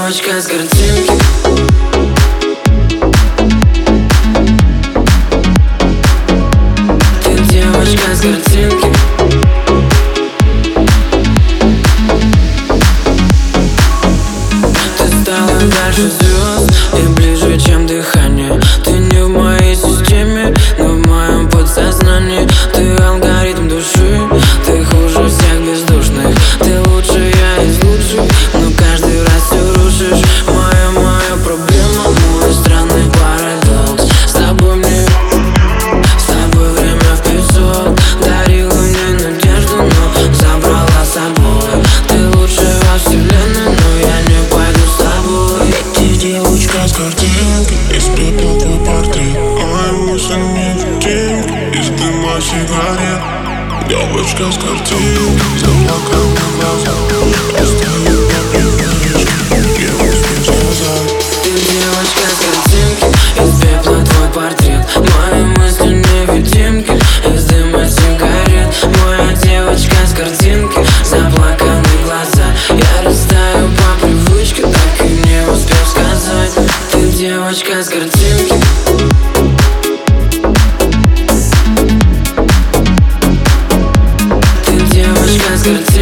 девочка с картинки. Ты девочка с картинки. Ты стала дальше звезд и ближе, чем дыхание. Ты не в моей системе, но в моем подсознании. Ты алгоритм души, ты хуже всех бездушных. Ты лучше, я из лучших, но каждый раз все рушишь. Моя проблема, мой странный парадокс. С тобой время в песок. Дарила мне надежду, но забрала с собой. Ты лучшая во вселенной, но я не пойду с тобой. Ты девочка с картинки, из пепла твой портрет. Мои мысли невидимки, из дыма сигарет. Девочка с картинки, заплаканы глаза. Остаю на привычке, я успею сказать. Ты девочка с картинки, из пепла твой портрет. Мои мысли невидимки, из дыма сигарет. Моя девочка с картинки, заплаканы глаза. Я растаю по привычке, так и не успев сказать. Ты девочка с картинки. Ты девочка с картинки.